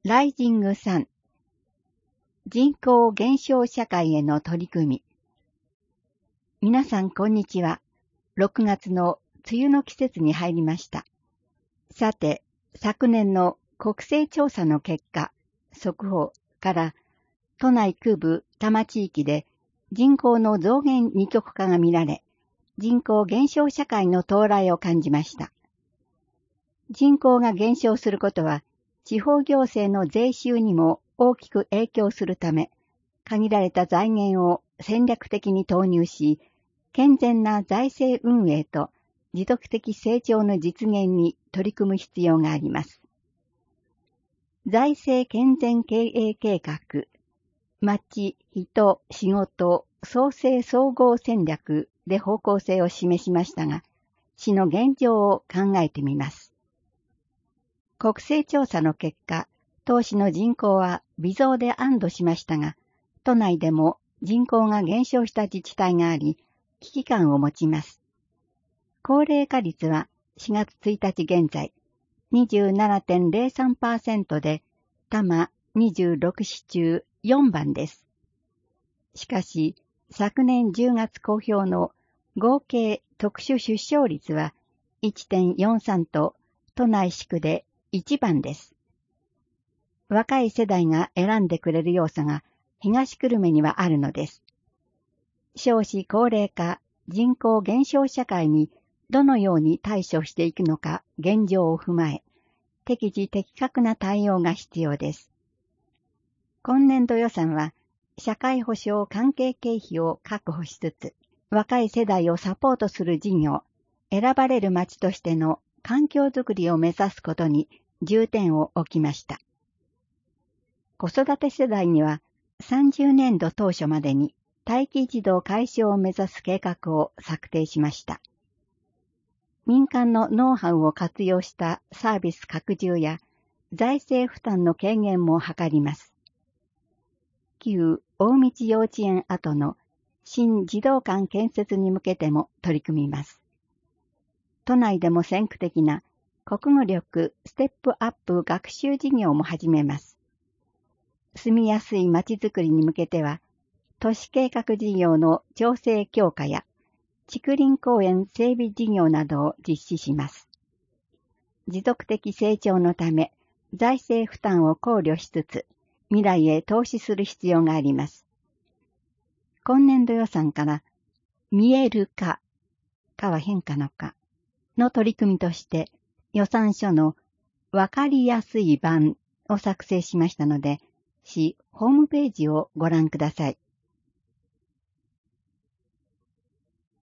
ライジングサン、人口減少社会への取り組み。皆さんこんにちは。6月の梅雨の季節に入りました。さて、昨年の国勢調査の結果、速報から都内区部多摩地域で人口の増減二極化が見られ、人口減少社会の到来を感じました。人口が減少することは、地方行政の税収にも大きく影響するため、限られた財源を戦略的に投入し、健全な財政運営と持続的成長の実現に取り組む必要があります。財政健全経営計画、町、人、仕事、創生総合戦略で方向性を示しましたが、市の現状を考えてみます。国勢調査の結果、当市の人口は微増で安堵しましたが、都内でも人口が減少した自治体があり、危機感を持ちます。高齢化率は4月1日現在 27.03% で、多摩26市中4番です。しかし、昨年10月公表の合計特殊出生率は 1.43 と都内市区で1番です。若い世代が選んでくれる要素が東久留米にはあるのです。少子高齢化、人口減少社会にどのように対処していくのか現状を踏まえ、適時的確な対応が必要です。今年度予算は、社会保障関係経費を確保しつつ、若い世代をサポートする事業、選ばれる町としての環境づくりを目指すことに重点を置きました。子育て世代には30年度当初までに待機児童解消を目指す計画を策定しました。民間のノウハウを活用したサービス拡充や財政負担の軽減も図ります。旧大道幼稚園跡の新児童館建設に向けても取り組みます。都内でも先駆的な国語力ステップアップ学習事業も始めます。住みやすい街づくりに向けては、都市計画事業の調整強化や竹林公園整備事業などを実施します。持続的成長のため、財政負担を考慮しつつ、未来へ投資する必要があります。今年度予算から、見える化、化は変化の化の取り組みとして、予算書のわかりやすい版を作成しましたので、市ホームページをご覧ください。